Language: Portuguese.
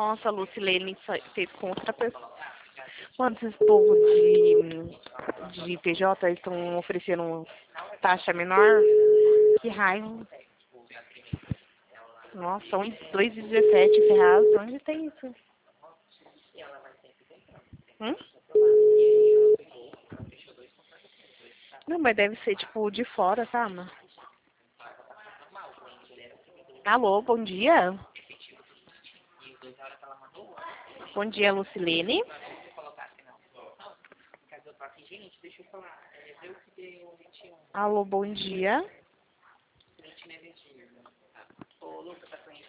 Nossa, a Lucilene fez com outra pessoa. Mano, esses povos de PJ eles estão oferecendo taxa menor. Que raiva. Nossa, são 2,17 ferrados. Onde tem isso? Hum? Não, mas deve ser tipo de fora, tá, mano? Alô, bom dia. Bom dia, Lucilene. Alô, bom dia.